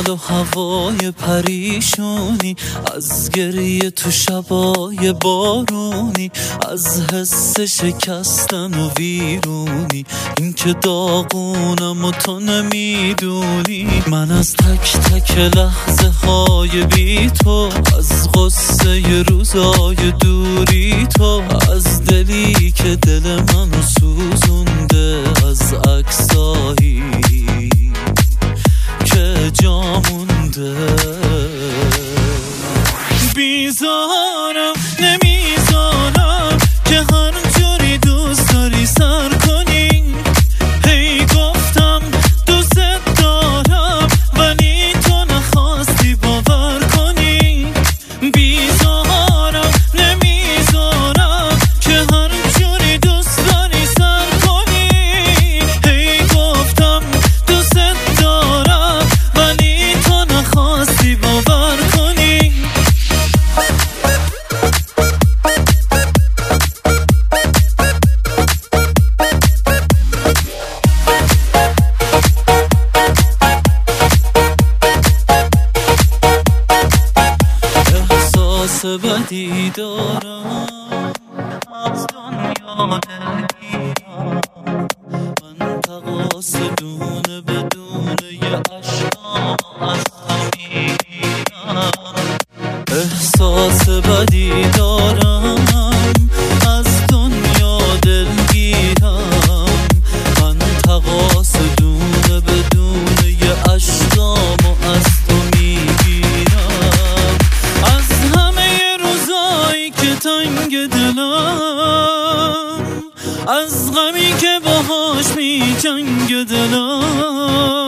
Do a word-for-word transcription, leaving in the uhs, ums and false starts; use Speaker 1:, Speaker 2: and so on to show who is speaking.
Speaker 1: دل و هوای پریشونی، از گریه تو شبای بارونی، از حس شکستن و ویرونی، این که داغونم و تو نمیدونی. من از تک تک لحظه های بی تو، از غصه روزای دوری تو، از دلی که دل منو سوزونده، از عکسایی که جا مونده. بیزارم نمیزارم که هر جوری دوست داری سر کنی. هی گفتم دوست دارم ولی تو نخواستی باور کنی. بیزارم نمیزارم که هر جوری دوست داری سر کنی. هی گفتم دوست دارم ولی تو نخواستی باور کنی. احساس بدی دارم از دنیا دلگیرم، من تقاص دونه بدونه یه عشقام از تو میگیرم. احساس بدی دارم از دنیا دلگیرم، من تقاص دونه بدونه یه عشقام از تو میگیرم. از همه روزایی که تنگ دلم، از غمی که باهاش می جنگ دلم،